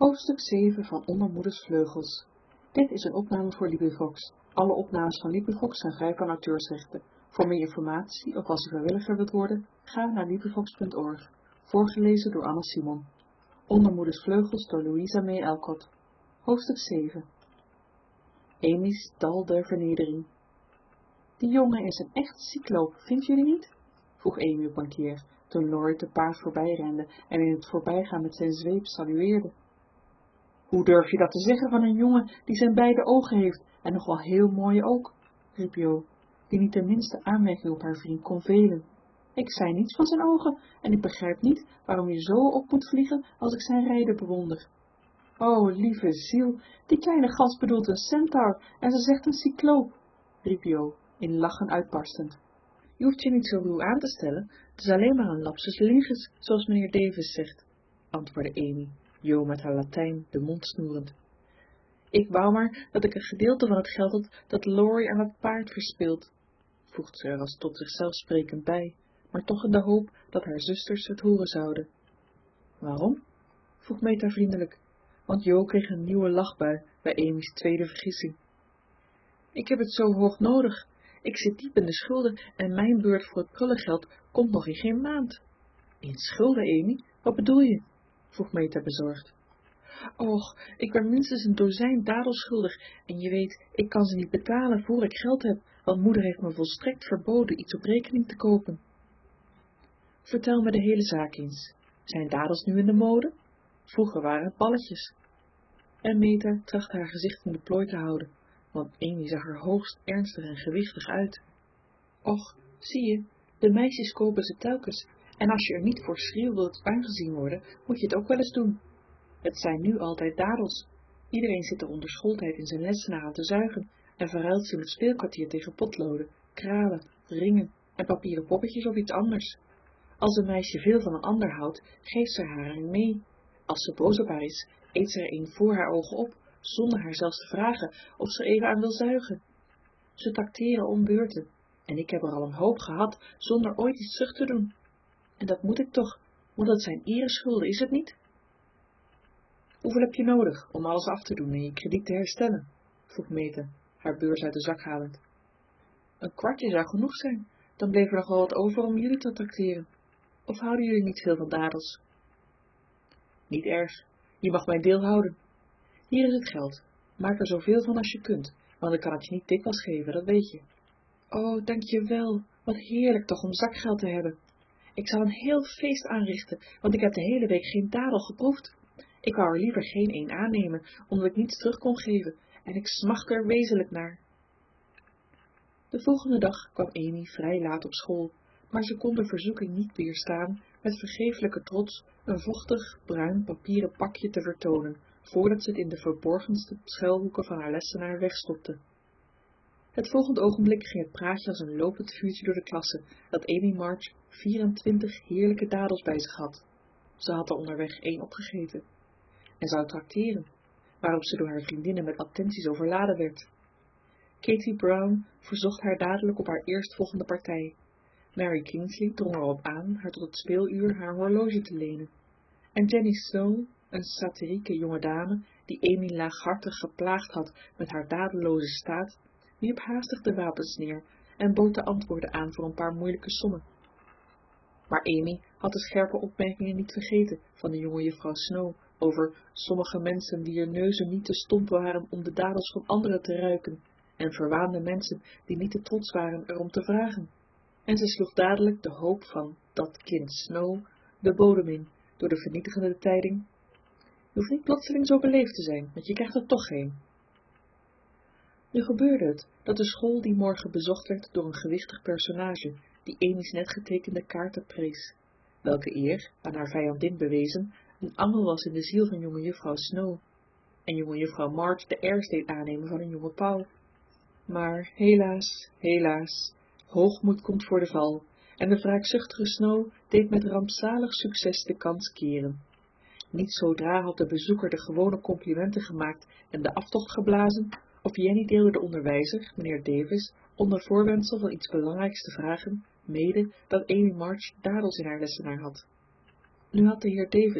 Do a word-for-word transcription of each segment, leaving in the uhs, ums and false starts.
Hoofdstuk zeven van Onder Moeders Vleugels. Dit is een opname voor LibriVox. Alle opnames van LibriVox zijn vrij van auteursrechten. Voor meer informatie of als u vrijwilliger wilt worden, ga naar LibriVox punt org. Voorgelezen door Anne Simon. Onder Moeders Vleugels door Louisa May Alcott. Hoofdstuk zeven. Amy's dal der vernedering. Die jongen is een echt cycloop, vindt jullie niet? Vroeg Amy op een keer, toen Laurie te paard voorbij rende en in het voorbijgaan met zijn zweep salueerde. Hoe durf je dat te zeggen van een jongen die zijn beide ogen heeft, en nog wel heel mooie ook, riep Jo, die niet de minste aanmerking op haar vriend kon velen. Ik zei niets van zijn ogen, en ik begrijp niet waarom je zo op moet vliegen als ik zijn rijden bewonder. O, lieve ziel, die kleine gans bedoelt een centaur, en ze zegt een cycloop, riep Jo, in lachen uitbarstend. Je hoeft je niet zo ruw aan te stellen, het is alleen maar een lapsus lingus, zoals meneer Davis zegt, antwoordde Amy, Jo met haar Latijn de mond snoerend. Ik wou maar dat ik een gedeelte van het geld had dat Laurie aan het paard verspeelt, voegde ze er als tot zichzelf sprekend bij, maar toch in de hoop dat haar zusters het horen zouden. Waarom? vroeg Meta vriendelijk, want Jo kreeg een nieuwe lachbui bij Amy's tweede vergissing. Ik heb het zo hoog nodig. Ik zit diep in de schulden en mijn beurt voor het prullengeld komt nog in geen maand. In schulden, Amy? Wat bedoel je? vroeg Meta bezorgd. Och, ik ben minstens een dozijn dadels schuldig en je weet, ik kan ze niet betalen voor ik geld heb, want moeder heeft me volstrekt verboden iets op rekening te kopen. Vertel me de hele zaak eens. Zijn dadels nu in de mode? Vroeger waren het balletjes. En Meta trachtte haar gezicht in de plooi te houden, want Amy zag er hoogst ernstig en gewichtig uit. Och, zie je, de meisjes kopen ze telkens, en als je er niet voor schreeuw wilt aangezien worden, moet je het ook wel eens doen. Het zijn nu altijd dadels. Iedereen zit er onder schooltijd in zijn lessenaar aan te zuigen en verruilt ze in het speelkwartier tegen potloden, kralen, ringen en papieren poppetjes of iets anders. Als een meisje veel van een ander houdt, geeft ze haar een mee. Als ze boos op haar is, eet ze er een voor haar ogen op, zonder haar zelfs te vragen of ze er even aan wil zuigen. Ze takteren om beurten, en ik heb er al een hoop gehad, zonder ooit iets terug te doen. En dat moet ik toch, want dat zijn ihre schulden, is het niet? Hoeveel heb je nodig om alles af te doen en je krediet te herstellen? vroeg Meta, haar beurs uit de zak halend. Een kwartje zou genoeg zijn, dan bleef er nog wel wat over om jullie te trakteren. Of houden jullie niet veel van dadels? Niet erg, je mag mijn deel houden. Hier is het geld, maak er zoveel van als je kunt, want ik kan het je niet dikwijls geven, dat weet je. Oh, dank je wel, wat heerlijk toch om zakgeld te hebben. Ik zal een heel feest aanrichten, want ik heb de hele week geen dadel geproefd. Ik wou er liever geen een aannemen, omdat ik niets terug kon geven, en ik smacht er wezenlijk naar. De volgende dag kwam Amy vrij laat op school, maar ze kon de verzoeking niet weerstaan met vergeeflijke trots een vochtig, bruin papieren pakje te vertonen, voordat ze het in de verborgenste schuilhoeken van haar lessenaar wegstopte. Het volgende ogenblik ging het praatje als een lopend vuurtje door de klasse, dat Amy March vierentwintig heerlijke dadels bij zich had. Ze had er onderweg één opgegeten en zou trakteren, waarop ze door haar vriendinnen met attenties overladen werd. Katie Brown verzocht haar dadelijk op haar eerstvolgende partij. Mary Kingsley drong erop aan haar tot het speeluur haar horloge te lenen. En Jenny Snow, een satirieke jonge dame, die Amy laaghartig geplaagd had met haar dadeloze staat, wierp haastig de wapens neer en bood de antwoorden aan voor een paar moeilijke sommen. Maar Amy had de scherpe opmerkingen niet vergeten van de jonge juffrouw Snow over sommige mensen die er neuzen niet te stomp waren om de dadels van anderen te ruiken, en verwaande mensen die niet te trots waren erom te vragen. En ze sloeg dadelijk de hoop van dat kind Snow de bodem in door de vernietigende tijding: je hoeft niet plotseling zo beleefd te zijn, want je krijgt er toch geen. Nu gebeurde het dat de school die morgen bezocht werd door een gewichtig personage die Amy's net getekende kaarten prees, welke eer, aan haar vijandin bewezen, een angel was in de ziel van jonge juffrouw Snow, en jonge juffrouw March de airs deed aannemen van een jonge pauw. Maar helaas, helaas, hoogmoed komt voor de val, en de wraakzuchtige Snow deed met rampzalig succes de kans keren. Niet zodra had de bezoeker de gewone complimenten gemaakt en de aftocht geblazen, of Jenny deelde de onderwijzer, meneer Davis, onder voorwendsel van iets belangrijks te vragen, mede dat Amy March dadels in haar lessenaar had. Nu had de heer Davis,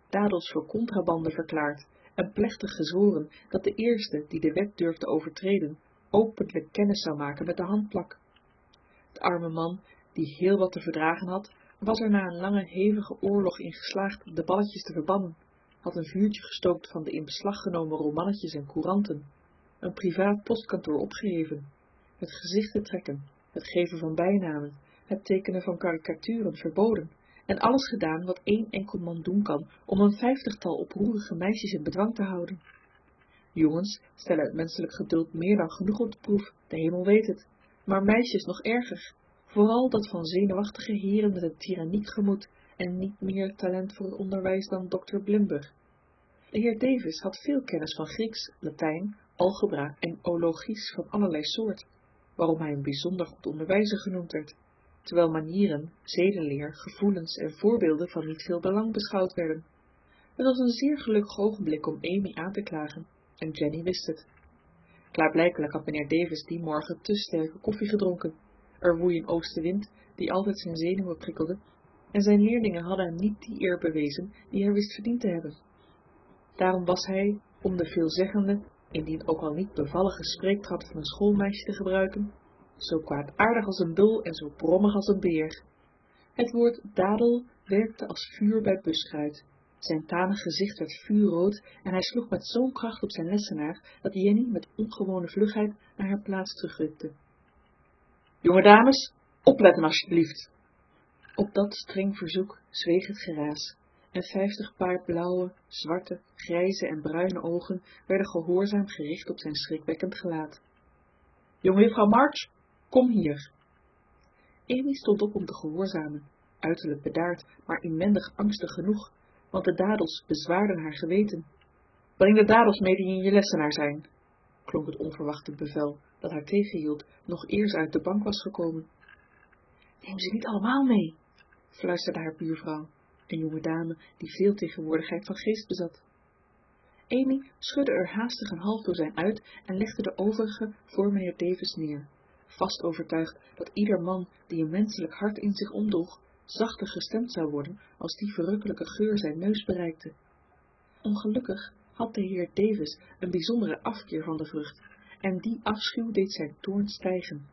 dadels voor contrabande verklaard en plechtig gezworen dat de eerste die de wet durfde overtreden, openlijk kennis zou maken met de handplak. De arme man, die heel wat te verdragen had, was er na een lange hevige oorlog in geslaagd de balletjes te verbannen, had een vuurtje gestookt van de in beslag genomen romannetjes en couranten, een privaat postkantoor opgeheven, het gezichten trekken, het geven van bijnamen, het tekenen van karikaturen verboden, en alles gedaan wat één enkel man doen kan om een vijftigtal oproerige meisjes in bedwang te houden. Jongens stellen het menselijk geduld meer dan genoeg op de proef, de hemel weet het, maar meisjes nog erger, vooral dat van zenuwachtige heren met een tyranniek gemoed en niet meer talent voor het onderwijs dan dokter Blimber. De heer Davis had veel kennis van Grieks, Latijn, algebra en ologies van allerlei soort, waarom hij een bijzonder goed onderwijzer genoemd werd, terwijl manieren, zedenleer, gevoelens en voorbeelden van niet veel belang beschouwd werden. Het was een zeer gelukkig ogenblik om Amy aan te klagen, en Jenny wist het. Klaarblijkelijk had meneer Davis die morgen te sterke koffie gedronken. Er woei een oostenwind, die altijd zijn zenuwen prikkelde, en zijn leerlingen hadden hem niet die eer bewezen die hij wist verdiend te hebben. Daarom was hij, om de veelzeggende, indien ook al niet bevallige spreektrad van een schoolmeisje te gebruiken, zo kwaadaardig als een bul en zo brommig als een beer. Het woord dadel werkte als vuur bij buskruit. Zijn tanig gezicht werd vuurrood en hij sloeg met zo'n kracht op zijn lessenaar dat Jenny met ongewone vlugheid naar haar plaats terugrukte. Jonge dames, opletten alsjeblieft. Op dat streng verzoek zweeg het geraas, en vijftig paar blauwe, zwarte, grijze en bruine ogen werden gehoorzaam gericht op zijn schrikwekkend gelaat. Jongejuffrouw March, kom hier. Amy stond op om te gehoorzamen, uiterlijk bedaard, maar inwendig angstig genoeg, want de dadels bezwaarden haar geweten. Breng de dadels mee die in je lessenaar zijn, klonk het onverwachte bevel dat haar tegenhield, nog eer ze uit de bank was gekomen. Neem ze niet allemaal mee, fluisterde haar buurvrouw, een jonge dame die veel tegenwoordigheid van geest bezat. Amy schudde er haastig een half dozijn uit en legde de overige voor meneer Davis neer, vast overtuigd dat ieder man die een menselijk hart in zich omdroeg, zachter gestemd zou worden als die verrukkelijke geur zijn neus bereikte. Ongelukkig had de heer Davis een bijzondere afkeer van de vrucht, en die afschuw deed zijn toorn stijgen.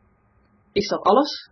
Is dat alles?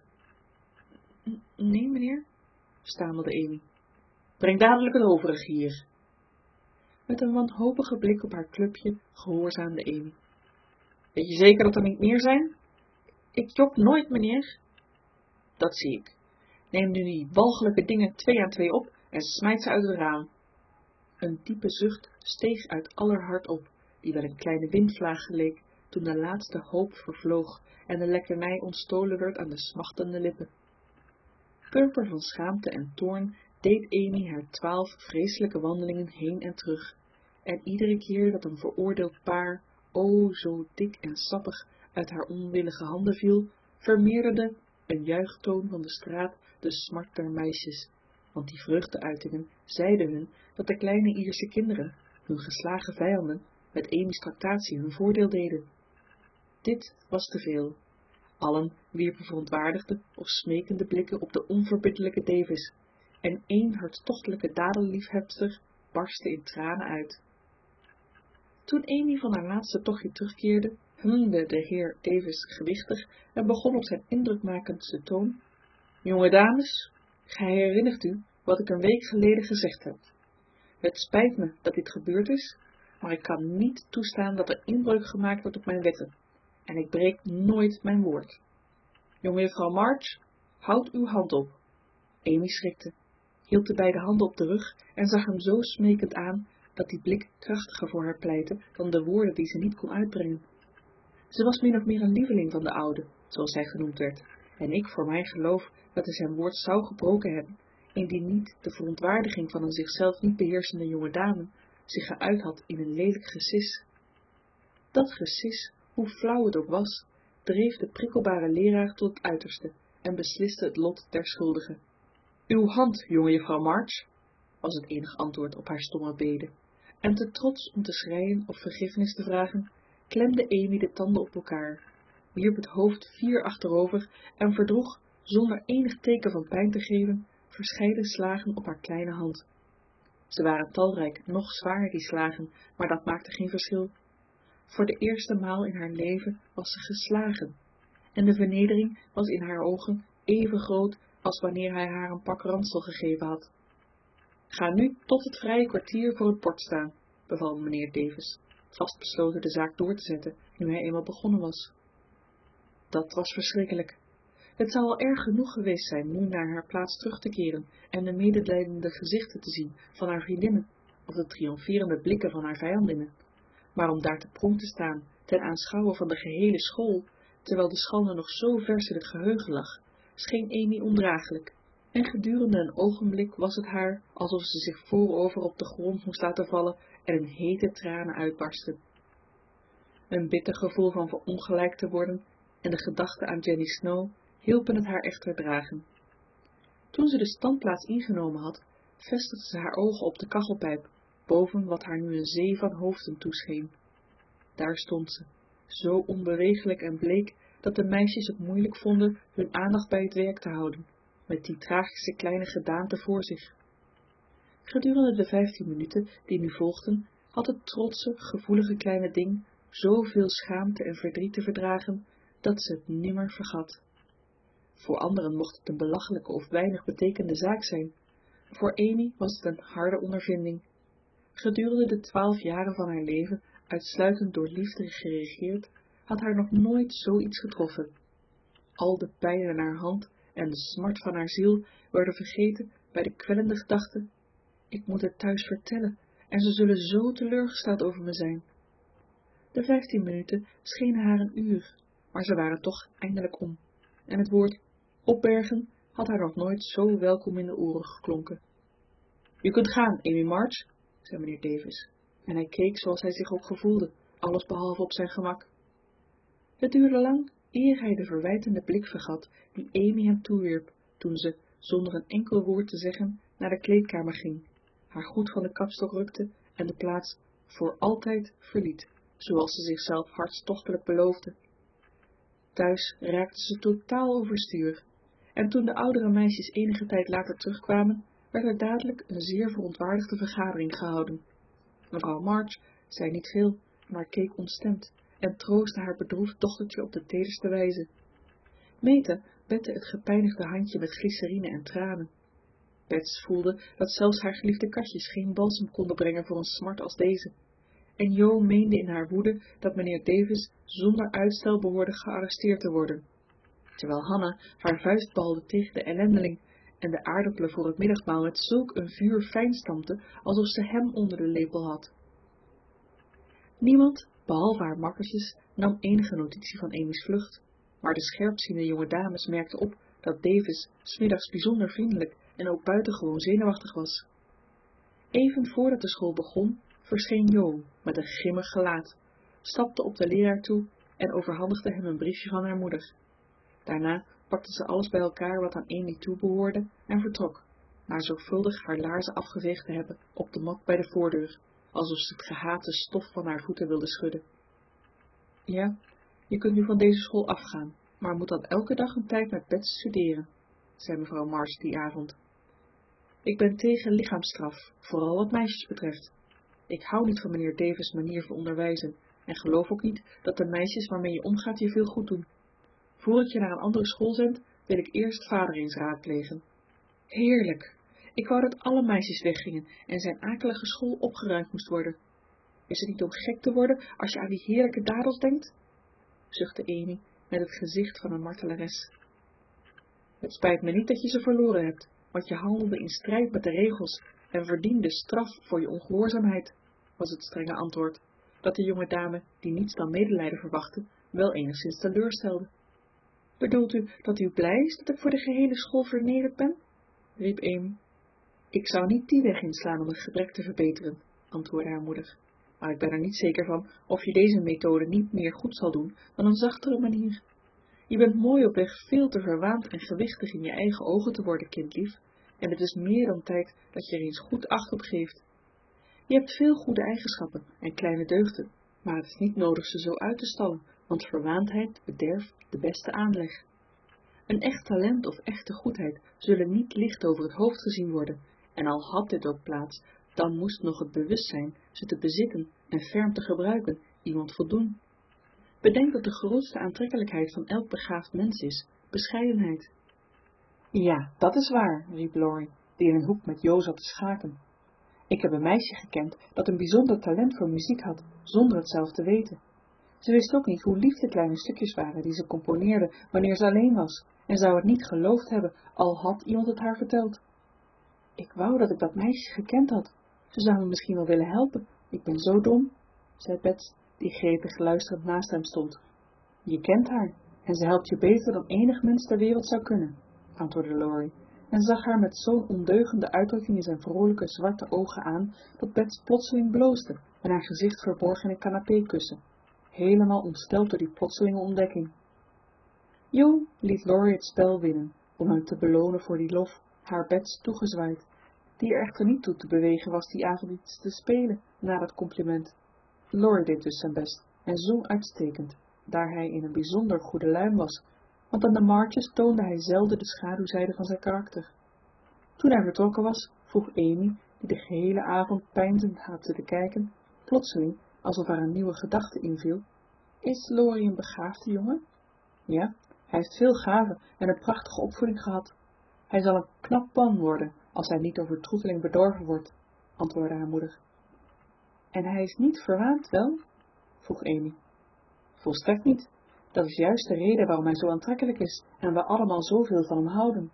N- nee, meneer, stamelde Amy. Breng dadelijk het overige hier. Met een wanhopige blik op haar clubje gehoorzaamde Amy. Weet je zeker dat er niet meer zijn? Ik jok nooit, meneer. Dat zie ik. Neem nu die walgelijke dingen twee aan twee op en smijt ze uit het raam. Een diepe zucht steeg uit aller hart op, die wel een kleine windvlaag geleek, toen de laatste hoop vervloog en de lekkernij ontstolen werd aan de smachtende lippen. Purper van schaamte en toorn deed Amy haar twaalf vreselijke wandelingen heen en terug, en iedere keer dat een veroordeeld paar, o zo dik en sappig, uit haar onwillige handen viel, vermeerderde een juichtoon van de straat de smart der meisjes, want die vreugdeuitingen zeiden hun dat de kleine Iersche kinderen, hun geslagen vijanden, met Amy's tractatie hun voordeel deden. Dit was te veel. Allen wierpen verontwaardigde of smekende blikken op de onverbiddelijke Davis, en één hartstochtelijke dadelliefhebster barstte in tranen uit. Toen Amy van haar laatste tochtje terugkeerde, humde de heer Davis gewichtig en begon op zijn indrukmakendste toon: Jonge dames, gij herinnert u wat ik een week geleden gezegd heb. Het spijt me dat dit gebeurd is, maar ik kan niet toestaan dat er inbreuk gemaakt wordt op mijn wetten, en ik breek nooit mijn woord. Jongejuffrouw March, houd uw hand op. Amy schrikte, hield de beide handen op de rug en zag hem zo smekend aan, dat die blik krachtiger voor haar pleitte dan de woorden die ze niet kon uitbrengen. Ze was min of meer een lieveling van de oude, zoals hij genoemd werd, en ik voor mijn geloof dat hij zijn woord zou gebroken hebben, indien niet de verontwaardiging van een zichzelf niet beheersende jonge dame zich geuit had in een lelijk gesis. Dat gesis, hoe flauw het ook was, dreef de prikkelbare leraar tot het uiterste en besliste het lot der schuldigen. Uw hand, jongejuffrouw March, was het enige antwoord op haar stomme bede, en te trots om te schreien of vergiffenis te vragen, klemde Amy de tanden op elkaar, wierp het hoofd fier achterover en verdroeg, zonder enig teken van pijn te geven, verscheiden slagen op haar kleine hand. Ze waren talrijk, nog zwaar die slagen, maar dat maakte geen verschil. Voor de eerste maal in haar leven was ze geslagen, en de vernedering was in haar ogen even groot als wanneer hij haar een pak ransel gegeven had. Ga nu tot het vrije kwartier voor het bord staan, beval meneer Davis, vastbesloten de zaak door te zetten nu hij eenmaal begonnen was. Dat was verschrikkelijk. Het zou al erg genoeg geweest zijn nu naar haar plaats terug te keren en de medelijdende gezichten te zien van haar vriendinnen of de triomferende blikken van haar vijandinnen. Maar om daar te pronk te staan ten aanschouwen van de gehele school, terwijl de schande nog zo vers in het geheugen lag, scheen Amy ondraaglijk, en gedurende een ogenblik was het haar alsof ze zich voorover op de grond moest laten vallen en in hete tranen uitbarsten. Een bitter gevoel van verongelijkt te worden en de gedachte aan Jenny Snow hielpen het haar echter dragen. Toen ze de standplaats ingenomen had, vestigde ze haar ogen op de kachelpijp, boven wat haar nu een zee van hoofden toescheen. Daar stond ze, zo onbeweeglijk en bleek, dat de meisjes het moeilijk vonden hun aandacht bij het werk te houden, met die tragische kleine gedaante voor zich. Gedurende de vijftien minuten die nu volgden, had het trotse, gevoelige kleine ding zoveel schaamte en verdriet te verdragen, dat ze het nimmer vergat. Voor anderen mocht het een belachelijke of weinig betekende zaak zijn. Voor Amy was het een harde ondervinding. Gedurende de twaalf jaren van haar leven, uitsluitend door liefde geregeerd, had haar nog nooit zoiets getroffen. Al de pijn in haar hand en de smart van haar ziel werden vergeten bij de kwellende gedachte: ik moet het thuis vertellen en ze zullen zo teleurgesteld over me zijn. De vijftien minuten schenen haar een uur, maar ze waren toch eindelijk om, en het woord opbergen had haar nog nooit zo welkom in de oren geklonken. Je kunt gaan, Amy March, zei meneer Davis, en hij keek zoals hij zich ook gevoelde, alles behalve op zijn gemak. Het duurde lang eer hij de verwijtende blik vergat die Amy hem toewierp toen ze, zonder een enkel woord te zeggen, naar de kleedkamer ging, haar goed van de kapstok rukte en de plaats voor altijd verliet, zoals ze zichzelf hartstochtelijk beloofde. Thuis raakte ze totaal overstuur, en toen de oudere meisjes enige tijd later terugkwamen, werd er dadelijk een zeer verontwaardigde vergadering gehouden. Mevrouw March zei niet veel, maar keek ontstemd en troostte haar bedroefd dochtertje op de tederste wijze. Meta bette het gepijnigde handje met glycerine en tranen. Bets voelde dat zelfs haar geliefde katjes geen balsem konden brengen voor een smart als deze, en Jo meende in haar woede dat meneer Davis zonder uitstel behoorde gearresteerd te worden, terwijl Hannah haar vuist balde tegen de ellendeling en de aardappelen voor het middagmaal met zulk een vuur fijn stampte alsof ze hem onder de lepel had. Niemand, behalve haar makkertjes, nam enige notitie van Amy's vlucht, maar de scherpziende jonge dames merkten op dat Davis 's middags bijzonder vriendelijk en ook buitengewoon zenuwachtig was. Even voordat de school begon, verscheen Jo met een grimmig gelaat, stapte op de leraar toe en overhandigde hem een briefje van haar moeder. Daarna pakte ze alles bij elkaar wat aan Amy toebehoorde en vertrok, na zorgvuldig haar laarzen afgeveegd te hebben op de mat bij de voordeur, alsof ze het gehate stof van haar voeten wilde schudden. Ja, je kunt nu van deze school afgaan, maar moet dan elke dag een tijd met Bets studeren, zei mevrouw March die avond. Ik ben tegen lichaamsstraf, vooral wat meisjes betreft. Ik hou niet van meneer Davis' manier van onderwijzen en geloof ook niet dat de meisjes waarmee je omgaat je veel goed doen. Voor ik je naar een andere school zend, wil ik eerst vader eens raadplegen. Heerlijk! Ik wou dat alle meisjes weggingen en zijn akelige school opgeruimd moest worden. Is het niet om gek te worden als je aan die heerlijke dadels denkt? Zuchtte Amy met het gezicht van een martelares. Het spijt me niet dat je ze verloren hebt, want je handelde in strijd met de regels en verdiende straf voor je ongehoorzaamheid, was het strenge antwoord, dat de jonge dame, die niets dan medelijden verwachtte, wel enigszins teleurstelde. Bedoelt u dat u blij is dat ik voor de gehele school vernederd ben? Riep Amy. Ik zou niet die weg inslaan om het gebrek te verbeteren, antwoordde haar moeder, maar ik ben er niet zeker van of je deze methode niet meer goed zal doen dan een zachtere manier. Je bent mooi op weg veel te verwaand en gewichtig in je eigen ogen te worden, kindlief, en het is meer dan tijd dat je er eens goed acht op geeft. Je hebt veel goede eigenschappen en kleine deugden, maar het is niet nodig ze zo uit te stallen, want verwaandheid bederft de beste aanleg. Een echt talent of echte goedheid zullen niet licht over het hoofd gezien worden, en al had dit ook plaats, Dan moest nog het bewustzijn ze te bezitten en ferm te gebruiken iemand voldoen. Bedenk dat de grootste aantrekkelijkheid van elk begaafd mens is, bescheidenheid. Ja, dat is waar, riep Laurie, die in een hoek met Jo zat te schaken. Ik heb een meisje gekend dat een bijzonder talent voor muziek had, zonder het zelf te weten. Ze wist ook niet hoe lief de kleine stukjes waren die ze componeerde wanneer ze alleen was, en zou het niet geloofd hebben, al had iemand het haar verteld. Ik wou dat ik dat meisje gekend had. Ze zou me misschien wel willen helpen. Ik ben zo dom, zei Bets, die gretig luisterend naast hem stond. Je kent haar, en ze helpt je beter dan enig mens ter wereld zou kunnen, antwoordde Laurie, en zag haar met zo'n ondeugende uitdrukking in zijn vrolijke zwarte ogen aan, dat Bets plotseling bloosde en haar gezicht verborg in een canapékussen, helemaal ontsteld door die plotselinge ontdekking. Jo liet Laurie het spel winnen, om hem te belonen voor die lof, haar Bets toegezwaaid, die er echter niet toe te bewegen was die avond iets te spelen na dat compliment. Laurie deed dus zijn best en zong uitstekend, daar hij in een bijzonder goede luim was, want aan de marches toonde hij zelden de schaduwzijde van zijn karakter. Toen hij vertrokken was, vroeg Amy, die de gehele avond peinzend had zitten kijken, plotseling, alsof haar een nieuwe gedachte inviel: Is Laurie een begaafde jongen? Ja, hij heeft veel gaven en een prachtige opvoeding gehad. Hij zal een knap man worden, als hij niet door vertroeteling bedorven wordt, antwoordde haar moeder. En hij is niet verwaand, wel? vroeg Amy. Volstrekt niet. Dat is juist de reden waarom hij zo aantrekkelijk is en we allemaal zoveel van hem houden.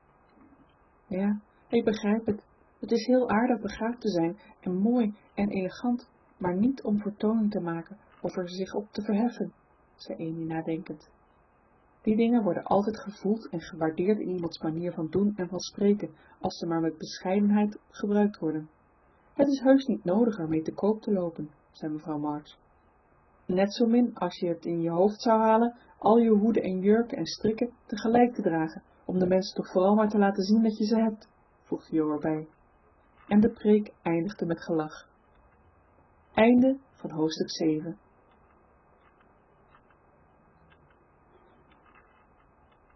Ja, ik begrijp het. Het is heel aardig begaafd te zijn en mooi en elegant, maar niet om vertoning te maken of er zich op te verheffen, zei Amy nadenkend. Die dingen worden altijd gevoeld en gewaardeerd in iemands manier van doen en van spreken, als ze maar met bescheidenheid gebruikt worden. Het is heus niet nodig ermee te koop te lopen, zei mevrouw March. Net zo min als je het in je hoofd zou halen al je hoeden en jurken en strikken tegelijk te dragen, om de mensen toch vooral maar te laten zien dat je ze hebt, voegde Jo erbij. En de preek eindigde met gelach. Einde van hoofdstuk zeven.